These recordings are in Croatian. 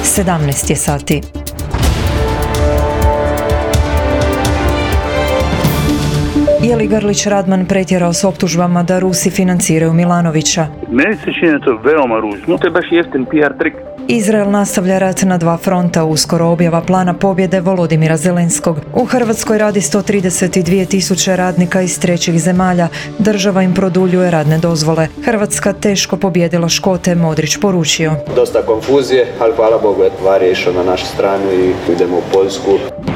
17 je sati. Je li Grlić Radman pretjerao s optužbama da Rusi financiraju Milanovića? Meni se čini to veoma ružno. To je baš jeftin PR trik. Izrael nastavlja rat na dva fronta, uskoro objava plana pobjede Volodimira Zelenskog. U Hrvatskoj radi 132.000 radnika iz trećih zemalja. Država im produljuje radne dozvole. Hrvatska teško pobjedila Škote, Modrić poručio. Dosta konfuzije, ali hvala Bogu je VAR je išao na našu stranu i idemo u Poljsku.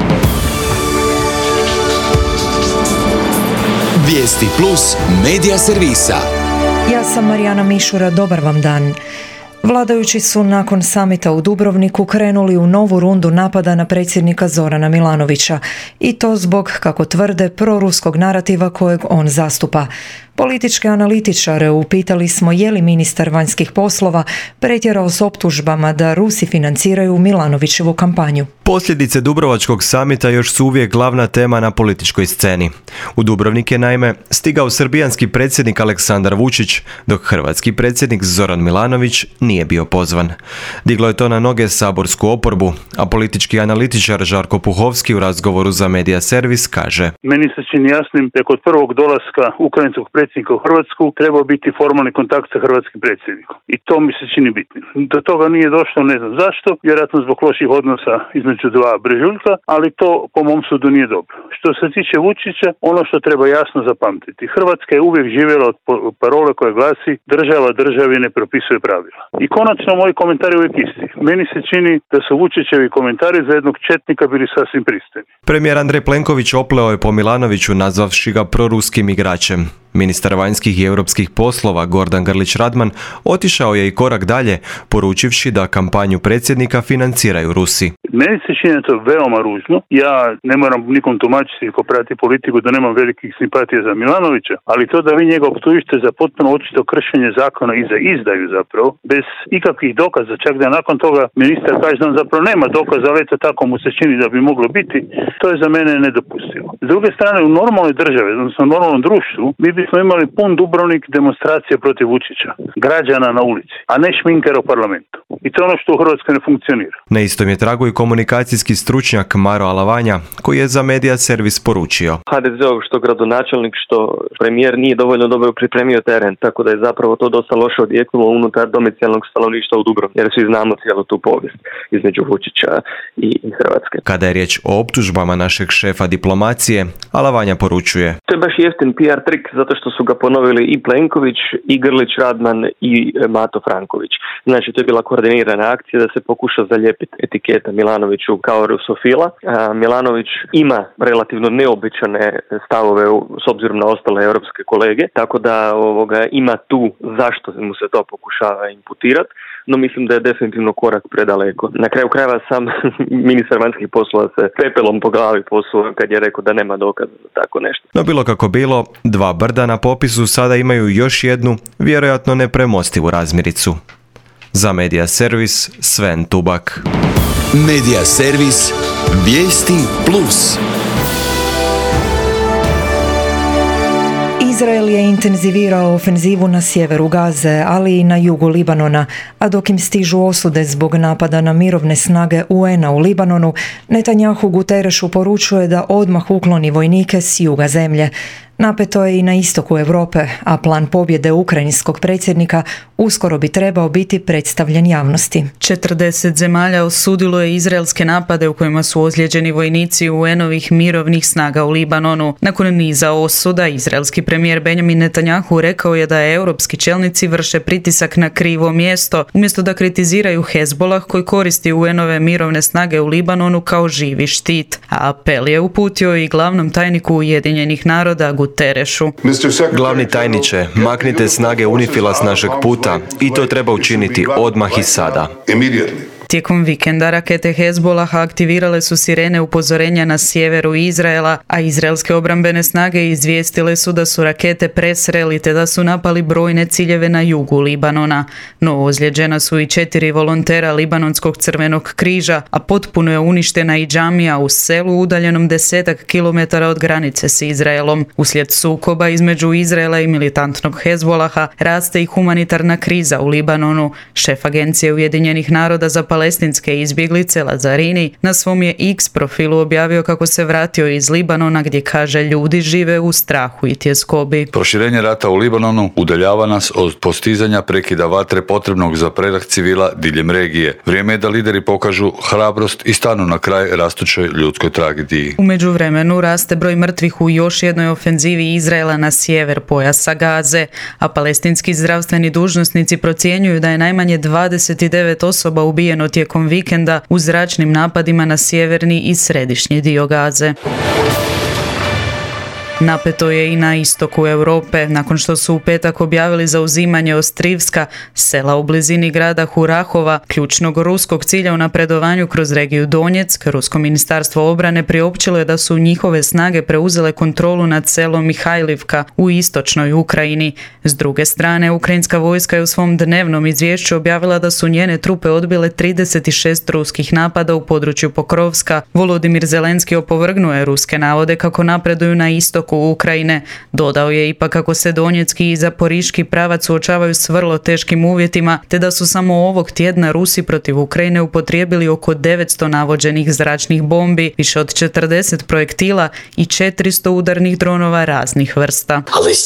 Vijesti plus medija servisa. Ja sam Marijana Mišura, dobar vam dan. Vladajući su nakon samita u Dubrovniku krenuli u novu rundu napada na predsjednika Zorana Milanovića i to zbog, kako tvrde, proruskog narativa kojeg on zastupa. Političke analitičare upitali smo je li ministar vanjskih poslova pretjerao s optužbama da Rusi financiraju Milanovićevu kampanju. Posljedice Dubrovačkog samita još su uvijek glavna tema na političkoj sceni. U Dubrovnik je naime stigao srbijanski predsjednik Aleksandar Vučić, dok hrvatski predsjednik Zoran Milanović nije bio pozvan. Diglo je to na noge saborsku oporbu, a politički analitičar Žarko Puhovski u razgovoru za Medija Servis kaže: Meni se čini jasnim da kod prvog dolaska ukrajinskog predsjednika u Hrvatsku trebao biti formalni kontakt sa hrvatskim predsjednikom. I to mi se čini bitnim. Do toga nije došlo, ne znam zašto, vjerojatno zbog loših odnosa između dva brežuljka, ali to po mom sudu nije dobro. Što se tiče Vučića, ono što treba jasno zapamtiti. Hrvatska je uvijek živjela od parole koja glasi država državi ne propisuje pravila. I konačno moji komentari uvijek isti. Meni se čini da su Vučićevi komentari za jednog četnika bili sasvim pristojni. Premijer Andrej Plenković opleo je po Milanoviću nazvavši ga proruskim igračem. Ministar vanjskih i europskih poslova Gordan Grlić Radman otišao je i korak dalje, poručivši da kampanju predsjednika financiraju Rusi. Meni se čini to veoma ružno. Ja ne moram nikom tumačiti ko prati politiku da nemam velikih simpatija za Milanovića, ali to da vi njega optužite za potpuno očito kršenje zakona i za izdaju zapravo, bez ikakvih dokaza, čak da nakon toga ministar kaže da on zapravo nema dokaza, ali eto tako mu se čini da bi moglo biti, to je za mene nedopustivo. S druge strane, u normalnoj državi, odnosno u normalnom društvu, mi bismo imali pun Dubrovnik demonstracije protiv Vučića, građana na ulici, a ne šminkera u parlamentu. I to je ono što u Hrvatskoj ne funkcionira. Na istom je tragu i komunikacijski stručnjak Maro Alavanja, koji je za Medija Servis poručio: HDZ-ov što gradonačelnik, što premijer nije dovoljno dobro pripremio teren, tako da je zapravo to dosta loše odjeknulo unutar domicijalnog stanovništva u Dubrovniku, jer svi znamo cijelu tu povijest između Vučića i Hrvatske. Kada je riječ o optužbama našeg šefa diplomacije, Alavanja poručuje: To je baš jeftin PR trik, zato što su ga ponovili i Plenković, i Grlić Radman, i Mato Franković. Znači, to je bila koordinirana akcija da se pokuša zalijepiti etiketa Milanoviću kao rusofila. Milanović ima relativno neobičane stavove s obzirom na ostale europske kolege, tako da ima tu zašto mu se to pokušava imputirati, no mislim da je definitivno korak predaleko. Na kraju krajeva sam ministar vanjskih poslova se pepelom po glavi posuo kad je rekao da nema dokaza za tako nešto. No bilo kako bilo, dva brda na popisu sada imaju još jednu, vjerojatno nepremostivu razmiricu. Za Medija Servis, Sven Tubak. Medija Servis, Vijesti plus. Izrael je intenzivirao ofenzivu na sjeveru Gaze, ali i na jugu Libanona, a dok im stižu osude zbog napada na mirovne snage UN-a u Libanonu, Netanjahu Guterešu poručuje da odmah ukloni vojnike s juga zemlje. Napeto je i na istoku Europe, a plan pobjede ukrajinskog predsjednika uskoro bi trebao biti predstavljen javnosti. 40 zemalja osudilo je izraelske napade u kojima su ozlijeđeni vojnici UN-ovih mirovnih snaga u Libanonu. Nakon niza osuda, izraelski premijer Benjamin Netanjahu rekao je da europski čelnici vrše pritisak na krivo mjesto, umjesto da kritiziraju Hezbolah koji koristi UN-ove mirovne snage u Libanonu kao živi štit. A apel je uputio i glavnom tajniku Ujedinjenih naroda Guterešu. Glavni tajniče, maknite snage UNIFIL-a s našeg puta i to treba učiniti odmah i sada. Tijekom vikenda rakete Hezbolaha aktivirale su sirene upozorenja na sjeveru Izraela, a izraelske obrambene snage izvijestile su da su rakete presreli te da su napali brojne ciljeve na jugu Libanona. No ozlijeđena su i 4 volontera Libanonskog crvenog križa, a potpuno je uništena i džamija u selu udaljenom 10 kilometara od granice s Izraelom. Uslijed sukoba između Izraela i militantnog Hezbolaha raste i humanitarna kriza u Libanonu. Šef Agencije Ujedinjenih naroda za Palestinu palestinske izbjeglice Lazarini na svom je X profilu objavio kako se vratio iz Libanona, gdje kaže ljudi žive u strahu i tjeskobi. Proširenje rata u Libanonu udaljava nas od postizanja prekida vatre potrebnog za predah civila diljem regije. Vrijeme je da lideri pokažu hrabrost i stanu na kraj rastućoj ljudskoj tragediji. U međuvremenu raste broj mrtvih u još jednoj ofenzivi Izraela na sjever pojasa Gaze, a palestinski zdravstveni dužnosnici procjenjuju da je najmanje 29 osoba ubijeno tijekom vikenda u zračnim napadima na sjeverni i središnji dio Gaze. Napeto je i na istoku Europe, nakon što su u petak objavili zauzimanje Ostrivska, sela u blizini grada Hurahova, ključnog ruskog cilja u napredovanju kroz regiju Donjeck. Rusko ministarstvo obrane priopćilo je da su njihove snage preuzele kontrolu nad selom Mihajlivka u istočnoj Ukrajini. S druge strane, ukrajinska vojska je u svom dnevnom izvješću objavila da su njene trupe odbile 36 ruskih napada u području Pokrovska. Volodimir Zelenski opovrgnuo je ruske navode kako napreduju na istoku Ukrajine. Dodao je ipak kako se donjecki i zaporiški pravac suočavaju s vrlo teškim uvjetima, te da su samo ovog tjedna Rusi protiv Ukrajine upotrijebili oko 900 navođenih zračnih bombi, više od 40 projektila i 400 udarnih dronova raznih vrsta.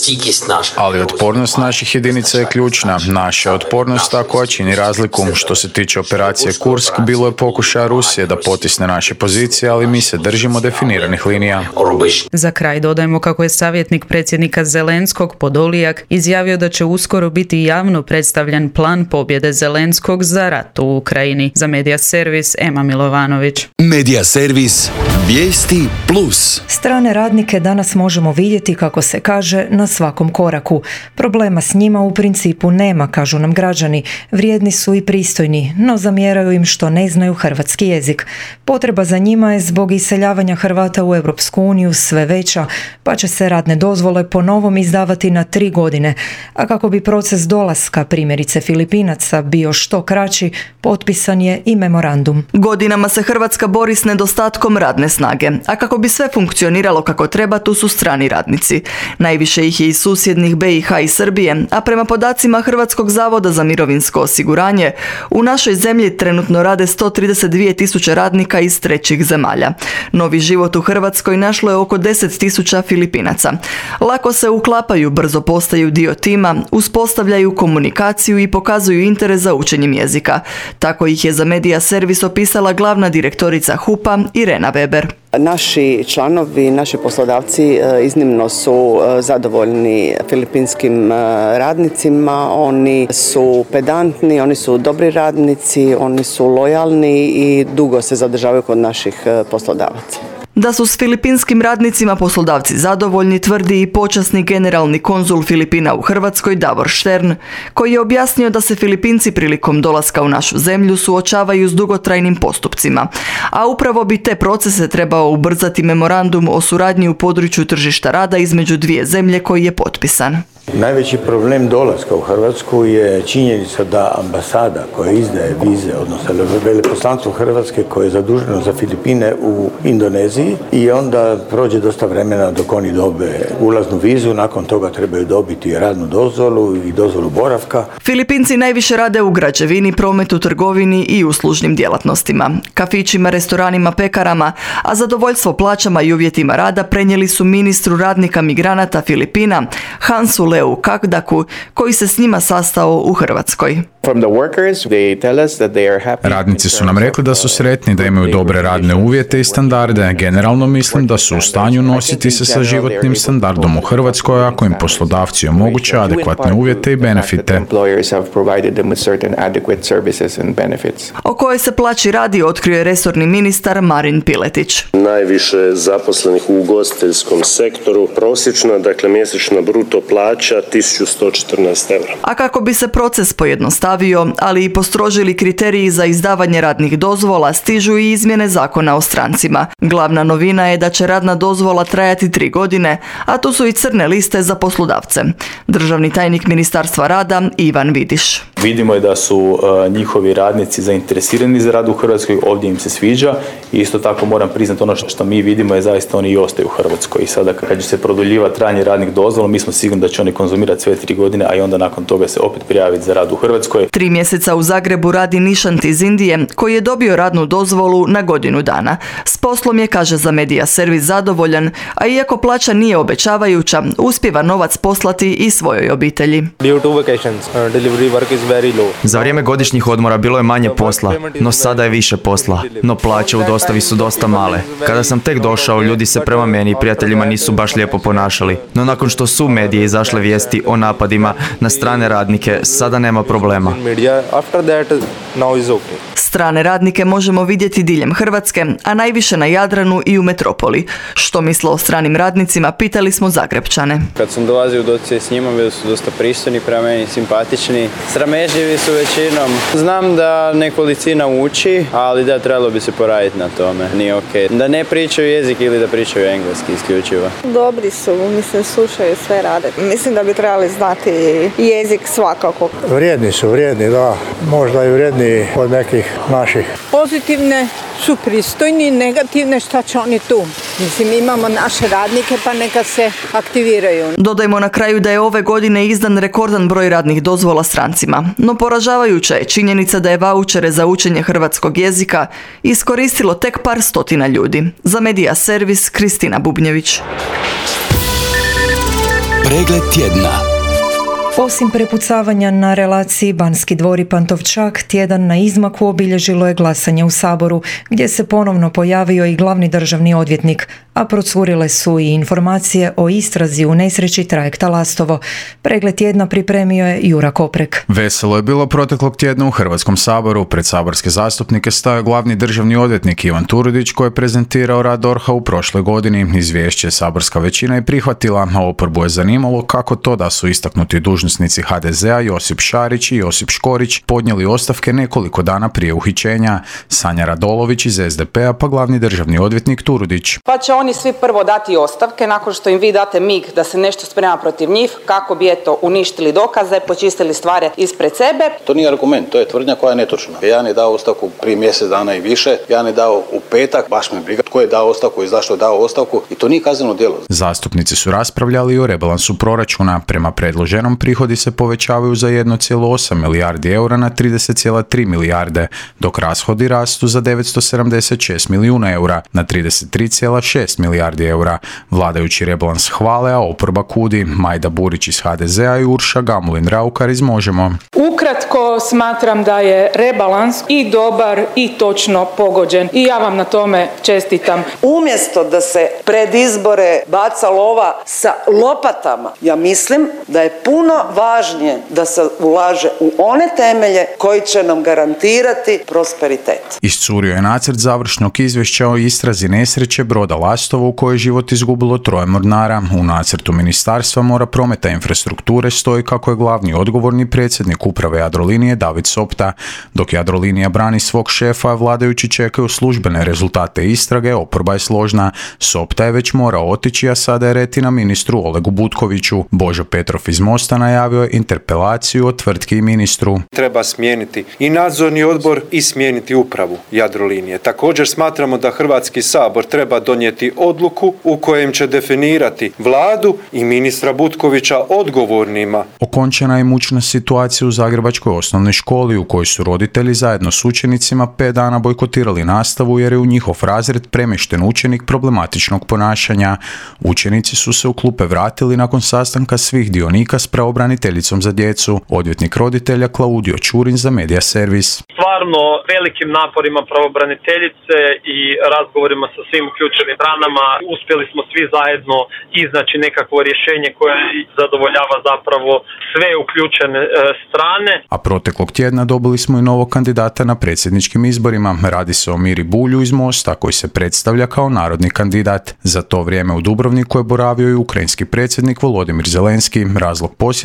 Ali otpornost naših jedinica je ključna. Naša otpornost koja čini razliku. Što se tiče operacije Kursk, bilo je pokušaja Rusije da potisne naše pozicije, ali mi se držimo definiranih linija. Za kraj dodajemo kako je savjetnik predsjednika Zelenskog Podolijak izjavio da će uskoro biti javno predstavljen plan pobjede Zelenskog za rat u Ukrajini. Za Medija Servis, Ema Milovanović. Medija Servis, vijesti plus. Strane radnike danas možemo vidjeti, kako se kaže, na svakom koraku. Problema s njima u principu nema, kažu nam građani. Vrijedni su i pristojni, no zamjeraju im što ne znaju hrvatski jezik. Potreba za njima je zbog iseljavanja Hrvata u Europsku uniju sve veća, pa će se radne dozvole po novom izdavati na 3 godine. A kako bi proces dolaska, primjerice Filipinaca, bio što kraći, potpisan je i memorandum. Godinama se Hrvatska bori s nedostatkom radne snage, a kako bi sve funkcioniralo kako treba, tu su strani radnici. Najviše ih je iz susjednih BiH i Srbije, a prema podacima Hrvatskog zavoda za mirovinsko osiguranje, u našoj zemlji trenutno rade 132.000 radnika iz trećih zemalja. Novi život u Hrvatskoj našlo je oko 10.000 Filipinaca. Lako se uklapaju, brzo postaju dio tima, uspostavljaju komunikaciju i pokazuju interes za učenjem jezika. Tako ih je za Medija Servis opisala glavna direktorica HUP-a Irena Weber. Naši članovi, naši poslodavci iznimno su zadovoljni filipinskim radnicima, oni su pedantni, oni su dobri radnici, oni su lojalni i dugo se zadržavaju kod naših poslodavaca. Da su s filipinskim radnicima poslodavci zadovoljni, tvrdi i počasni generalni konzul Filipina u Hrvatskoj Davor Štern, koji je objasnio da se Filipinci prilikom dolaska u našu zemlju suočavaju s dugotrajnim postupcima, a upravo bi te procese trebao ubrzati memorandum o suradnji u području tržišta rada između dvije zemlje koji je potpisan. Najveći problem dolaska u Hrvatsku je činjenica da ambasada koja izdaje vize, odnosno veleposlanstvo Hrvatske koje je zaduženo za Filipine u Indoneziji, i onda prođe dosta vremena dok oni dobe ulaznu vizu, nakon toga trebaju dobiti radnu dozvolu i dozvolu boravka. Filipinci najviše rade u građevini, prometu, trgovini i uslužnim djelatnostima, kafićima, restoranima, pekarama, a zadovoljstvo plaćama i uvjetima rada prenijeli su ministru radnika migranata Filipina Hansu Leu Kakdaku, koji se s njima sastao u Hrvatskoj. Radnici su nam rekli da su sretni, da imaju dobre radne uvjete i standarde. Generalno mislim da su u stanju nositi se sa životnim standardom u Hrvatskoj ako im poslodavci omoguće adekvatne uvjete i benefite. O kojoj se plaći radi otkrio je resorni ministar Marin Piletić. Najviše zaposlenih u ugostiteljskom sektoru, prosječna, mjesečna bruto plaća 1114 eura. A kako bi se proces pojednostavio, ali i postrožili kriteriji za izdavanje radnih dozvola, stižu i izmjene zakona o strancima. Glavna novina je da će radna dozvola trajati 3 godine, a tu su i crne liste za poslodavce. Državni tajnik Ministarstva rada Ivan Vidiš. Vidimo je da su njihovi radnici zainteresirani za rad u Hrvatskoj, ovdje im se sviđa i isto tako moram priznati ono što mi vidimo je zaista oni i ostaju u Hrvatskoj. I sada kad će se produljivati trajanje radnih dozvola, mi smo sigurni da će oni konzumirati sve 3 godine, a i onda nakon toga se opet prijaviti za rad u Hrvatskoj. 3 mjeseca u Zagrebu radi Nišant iz Indije koji je dobio radnu dozvolu na godinu dana. S poslom je, kaže za Media Servis, zadovoljan, a iako plaća nije obećavajuća, uspijeva novac poslati i svojoj obitelji. Za vrijeme godišnjih odmora bilo je manje posla, no sada je više posla, no plaće u dostavi su dosta male. Kada sam tek došao, ljudi se prema meni i prijateljima nisu baš lijepo ponašali, no nakon što su medije izašle vijesti o napadima na strane radnike, sada nema problema. Strane radnike možemo vidjeti diljem Hrvatske, a najviše na Jadranu i u metropoli. Što misle o stranim radnicima, pitali smo Zagrepčane. Kad sam dolazio u doticaj s njima, bili su dosta pristojni prema meni, simpatični. Sramežljivi su većinom. Znam da nekolicina uči, ali da trebalo bi se poraditi na tome. Nije okej. Da ne pričaju jezik ili da pričaju engleski isključivo. Dobri su, mislim, slušaju, sve rade. Mislim da bi trebali znati jezik svakako. Vrijedni su, da. Možda i vrijedni od nekih naših. Pozitivne su pristojni, negativne šta će oni tu. Mislim, imamo naše radnike pa neka se aktiviraju. Dodajmo na kraju da je ove godine izdan rekordan broj radnih dozvola strancima, no poražavajuća je činjenica da je vaučere za učenje hrvatskog jezika iskoristilo tek par stotina ljudi. Za Media Servis, Kristina Bubnjević. Pregled tjedna. Osim prepucavanja na relaciji Banski dvor i Pantovčak, tjedan na izmaku obilježilo je glasanje u Saboru, gdje se ponovno pojavio i glavni državni odvjetnik, a procurile su i informacije o istrazi u nesreći trajekta Lastovo. Pregled tjedna pripremio je Jura Koprek. Veselo je bilo proteklog tjedna u Hrvatskom saboru. Pred saborske zastupnike stajao glavni državni odvjetnik Ivan Turudić, koji je prezentirao rad DORH-a u prošloj godini. Izvješće saborska većina je prihvatila, a oporbu je zanimalo kako to da su istaknuti dužnosnici HDZ-a Josip Šarić i Josip Škorić podnijeli ostavke nekoliko dana prije uhićenja. Sanja Radolović iz SDP-a pa glavni državni odvjetnik Turudić. Pa će oni svi prvo dati ostavke nakon što im vi date mig da se nešto sprema protiv njih kako bi uništili dokaze, počistili stvari ispred sebe. To nije argument, to je tvrdnja koja je netočna. Jan je dao ostavku prije mjesec dana i više, Jan je dao u petak, baš me briga tko je dao ostavku i zašto je dao ostavku i to nije kazneno djelo. Zastupnici su raspravljali i o rebalansu proračuna. Prema predloženom prihodi se povećavaju za 1,8 milijardi eura na 30,3 milijarde, dok rashodi rastu za 976 milijuna eura na 33,6 milijardi eura. Vladajući rebalans hvale, a oporba kudi. Majda Burić iz HDZ-a i Urša Gamulin-Raukar iz Možemo. Ukratko smatram da je rebalans i dobar i točno pogođen i ja vam na tome čestitam. Umjesto da se pred izbore baca lova sa lopatama, ja mislim da je puno važnije da se ulaže u one temelje koji će nam garantirati prosperitet. Iscurio je nacrt završnog izvješća o istrazi nesreće broda Lastovo u kojoj je život izgubilo 3 mornara. U nacrtu Ministarstva mora, prometa i infrastrukture stoji kako je glavni odgovorni predsjednik uprave Jadrolinije David Sopta. Dok Jadrolinija brani svog šefa, vladajući čekaju službene rezultate istrage, oporba je složna. Sopta je već morao otići, a sada je retina ministru Olegu Butkoviću. Božo Petrov iz Mosta najavio je interpelaciju o tvrtki i ministru. Treba smijeniti i nadzorni odbor i smijeniti upravu Jadrolinije. Također smatramo da Hrvatski sabor treba donijeti odluku u kojem će definirati vladu i ministra Butkovića odgovornima. Okončana je mučna situacija u zagrebačkoj osnovnoj školi u kojoj su roditelji zajedno s učenicima 5 dana bojkotirali nastavu jer je u njihov razred premješten učenik problematičnog ponašanja. Učenici su se u klupe vratili nakon sastanka svih dionika s pravobraniteljicom za djecu. Odvjetnik roditelja Klaudio Čurin za Media Servis. Stvarno velikim naporima pravobraniteljice i razgovorima sa svim uključenim stranama uspjeli smo svi zajedno iznaći nekakvo rješenje koje zadovoljava zapravo sve uključene strane. A proteklog tjedna dobili smo i novog kandidata na predsjedničkim izborima. Radi se o Miri Bulju iz Mosta koji se predstavlja kao narodni kandidat. Za to vrijeme u Dubrovniku je boravio i ukrajinski predsjednik Volodimir Zelenski. Razlog posjeta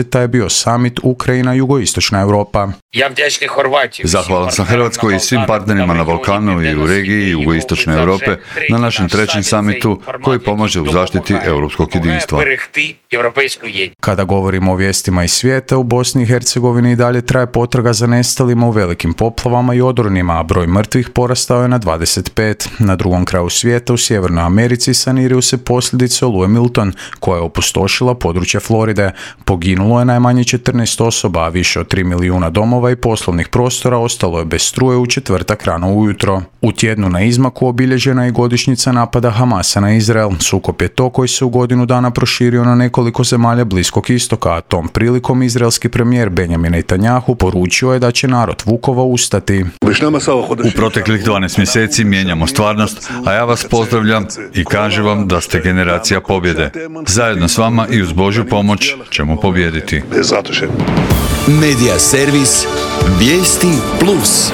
posjeta je bio summit Ukrajina-Jugoistočna Europa. Zahvalan sam Hrvatskoj i svim partnerima na Balkanu i u regiji Jugoistočne Europe na našem trećem summitu koji pomaže u zaštiti europskog jedinstva. Kada govorimo o vijestima iz svijeta, u Bosni i Hercegovini i dalje traje potraga za nestalima u velikim poplavama i odornima, a broj mrtvih porastao je na 25. Na drugom kraju svijeta, u Sjevernoj Americi, saniraju se posljedice oluje Milton, koja je opustošila područje Floride. Poginulo je najmanje 14 osoba, a više od 3 milijuna domova i poslovnih prostora ostalo je bez struje u četvrtak rano ujutro. U tjednu na izmaku obilježena je godišnjica napada Hamasa na Izrael. Sukob je to koji se u godinu dana proširio na nekoliko zemalja Bliskog istoka, a tom prilikom izraelski premijer Benjamin Netanjahu poručio je da će narod Vukova ustati. U proteklih 12 mjeseci mijenjamo stvarnost, a ja vas pozdravljam i kažem vam da ste generacija pobjede. Zajedno s vama i uz Božju pomoć ćemo pobijediti. Medija servis Vijesti Plus.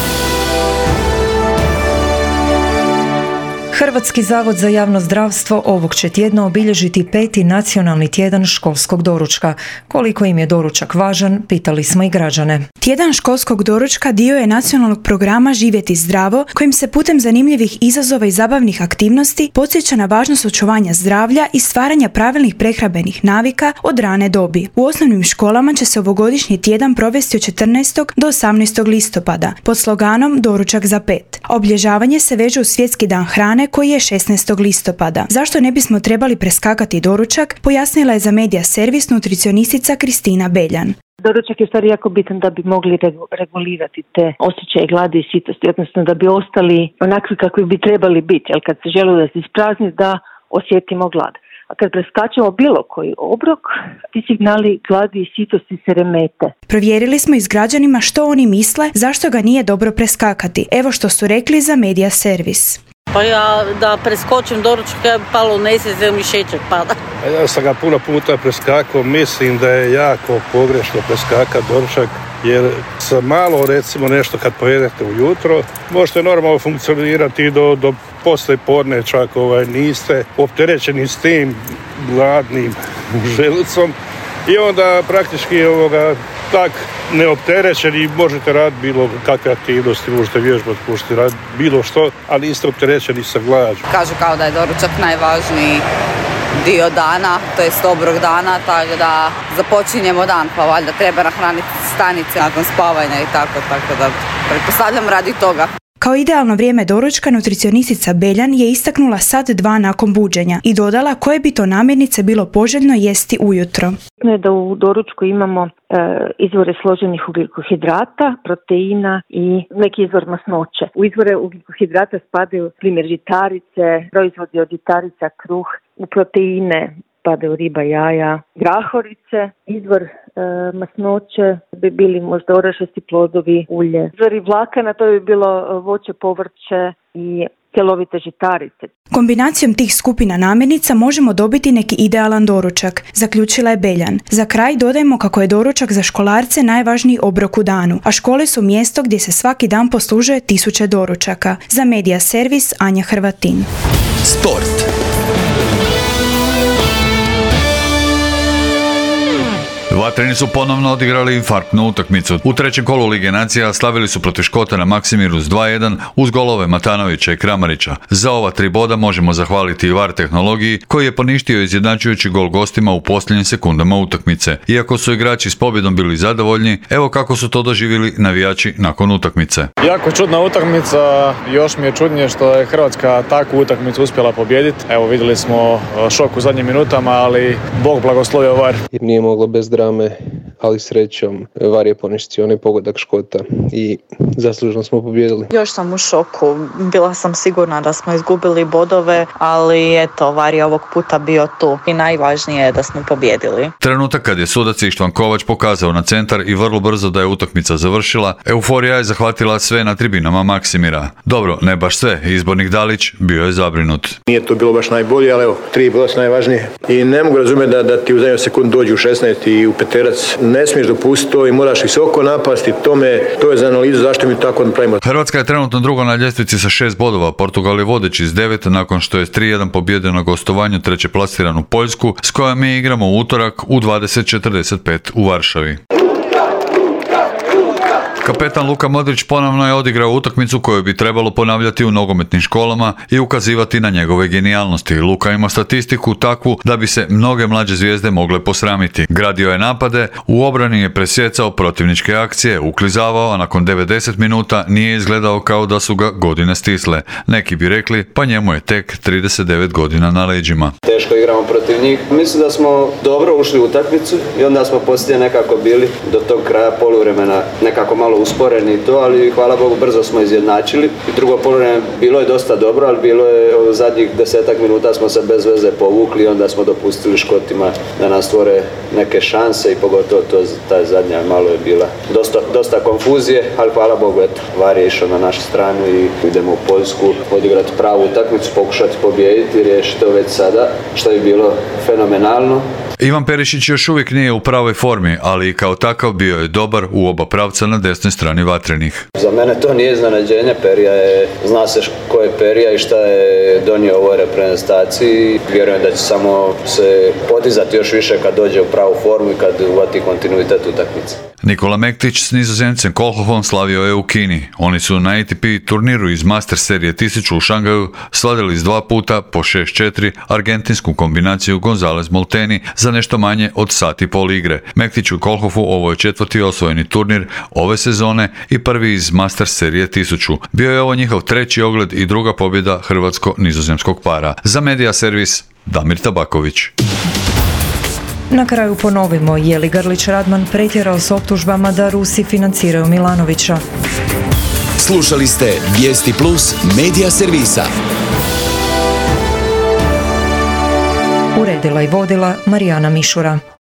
Hrvatski zavod za javno zdravstvo ovog će tjedna obilježiti 5. nacionalni tjedan školskog doručka. Koliko im je doručak važan, pitali smo i građane. Tjedan školskog doručka dio je nacionalnog programa Živjeti zdravo, kojim se putem zanimljivih izazova i zabavnih aktivnosti podsjeća na važnost očuvanja zdravlja i stvaranja pravilnih prehrambenih navika od rane dobi. U osnovnim školama će se ovogodišnji tjedan provesti od 14. do 18. listopada pod sloganom Doručak za 5. Obilježavanje se veže uz Svjetski dan hrane koji je 16. listopada. Zašto ne bismo trebali preskakati doručak, pojasnila je za Medija servis nutricionistica Kristina Beljan. Doručak je u stvari jako bitan da bi mogli regulirati te osjećaje gladi i sitosti, odnosno da bi ostali onakvi kakvi bi trebali biti, jer kad se želi da se isprazni da osjetimo glad. A kad preskačemo bilo koji obrok, ti signali gladi i sitosti se remete. Provjerili smo i s građanima što oni misle, zašto ga nije dobro preskakati. Evo što su rekli za Medija servis. Pa ja da preskočim doručak, ja bi palo u nesvijest, mi šećer pada. Ja sam ga puno puta preskakao, mislim da je jako pogrešno preskakati doručak, jer sa malo recimo nešto kad pojedete ujutro, možete normalno funkcionirati do posle podne, čak niste opterećeni s tim gladnim želucom i onda praktički tak neopterećeni možete raditi bilo kakve aktivnosti, možete vježbati, možete raditi bilo što, ali niste opterećeni sa glađu. Kažu kao da je doručak najvažniji dio dana, to jest obrok dana, tako da započinjemo dan, pa valjda treba nahraniti stanice nakon spavanja i tako da pretpostavljam radi toga. Kao idealno vrijeme doručka, nutricionistica Beljan je istaknula sat 2 nakon buđenja i dodala koje bi to namirnice bilo poželjno jesti ujutro. Bitno je da u doručku imamo izvore složenih ugljikohidrata, proteina i neki izvor masnoće. U izvore ugljikohidrata spadaju primjer žitarice, proizvodi od žitarica, kruh, u proteine spadaju riba, jaja, grahorice, izvor masnoće bi bili možda orašasti plodovi, ulje. Izvori vlakana to bi bilo voće, povrće i cjelovite žitarice. Kombinacijom tih skupina namirnica možemo dobiti neki idealan doručak, zaključila je Beljan. Za kraj dodajmo kako je doručak za školarce najvažniji obrok u danu, a škole su mjesto gdje se svaki dan poslužuje tisuće doručaka. Za Medija servis Anja Hrvatin. Sport. Vatreni su ponovno odigrali infarktnu utakmicu. U trećem kolu Lige nacija slavili su protiv Škota na Maksimiru s 2:1 uz golove Matanovića i Kramarića. Za ova 3 boda možemo zahvaliti i VAR tehnologiji koji je poništio izjednačujući gol gostima u posljednjim sekundama utakmice. Iako su igrači s pobjedom bili zadovoljni, evo kako su to doživjeli navijači nakon utakmice. Jako čudna utakmica, još mi je čudnije što je Hrvatska takvu utakmicu uspjela pobijediti. Evo vidjeli smo šok u zadnjim minutama, ali Bog blagoslovio VAR. Jer nije moglo bez drame, ali srećom VAR je poništio onaj pogodak Škota i zaslužno smo pobijedili. Još sam u šoku, bila sam sigurna da smo izgubili bodove, ali eto, VAR je ovog puta bio tu i najvažnije je da smo pobijedili. Trenutak kad je sudac Ištvan Kovač pokazao na centar i vrlo brzo da je utakmica završila, euforija je zahvatila sve na tribinama Maksimira. Dobro, ne baš sve, izbornik Dalić bio je zabrinut. Nije to bilo baš najbolje, ali evo, 3 boda su najvažnije. I ne mogu razumjeti da ti u zadnjoj sekundi dođu u 16 i u peterac Ne smiješ dopustiti to i moraš visoko napasti, to je za analizu zašto mi tako napravimo. Hrvatska je trenutno druga na ljestvici sa 6 bodova, Portugal je vodeći s 9 nakon što je s 3-1 pobjedio na gostovanju treće plasiranu Poljsku, s kojom mi igramo u utorak u 20:45 u Varšavi. Kapetan Luka Modrić ponovno je odigrao utakmicu koju bi trebalo ponavljati u nogometnim školama i ukazivati na njegove genijalnosti. Luka ima statistiku takvu da bi se mnoge mlađe zvijezde mogle posramiti. Gradio je napade, u obrani je presjecao protivničke akcije, uklizavao, a nakon 90 minuta nije izgledao kao da su ga godine stisle. Neki bi rekli, pa njemu je tek 39 godina na leđima. Teško igramo protiv njih. Mislim da smo dobro ušli u utakmicu i onda smo poslije nekako bili do tog kraja poluvremena nekako malo usporeni to, ali hvala Bogu brzo smo izjednačili. I drugo poluvreme bilo je dosta dobro, ali bilo je zadnjih 10 minuta smo se bez veze povukli i onda smo dopustili Škotima da nas stvore neke šanse i pogotovo ta zadnja malo je bila dosta konfuzije, ali hvala Bogu, eto, VAR je išao na našu stranu i idemo u Poljsku odigrati pravu utakmicu, pokušati pobijediti i riješiti to već sada, što je bilo fenomenalno. Ivan Perišić još uvijek nije u pravoj formi, ali i kao takav bio je dobar u oba pravca na desnoj strani vatrenih. Za mene to nije iznenađenje, Perija je, zna se ko je Perija i šta je donio ovoj reprezentaciji. Vjerujem da će samo se podizati još više kad dođe u pravu formu i kad uvati kontinuitet utakmice. Nikola Mektić s Nizozemcem Kohlhofom slavio je u Kini. Oni su na ATP turniru iz Master serije 1000 u Šangaju slavili s 2 puta po 6-4 argentinsku kombinaciju Gonzalez-Molteni za nešto manje od sat i pol igre. Mektiću i Kohlhofu ovo je 4. osvojeni turnir ove sezone i prvi iz Master serije 1000. Bio je ovo njihov 3. ogled i druga pobjeda hrvatsko-nizozemskog para. Za Media Servis, Damir Tabaković. Na kraju ponovimo, je li Grlić Radman pretjerao s optužbama da Rusi financiraju Milanovića? Slušali ste Vijesti Plus Media Servisa. Uredila i vodila Marijana Mišura.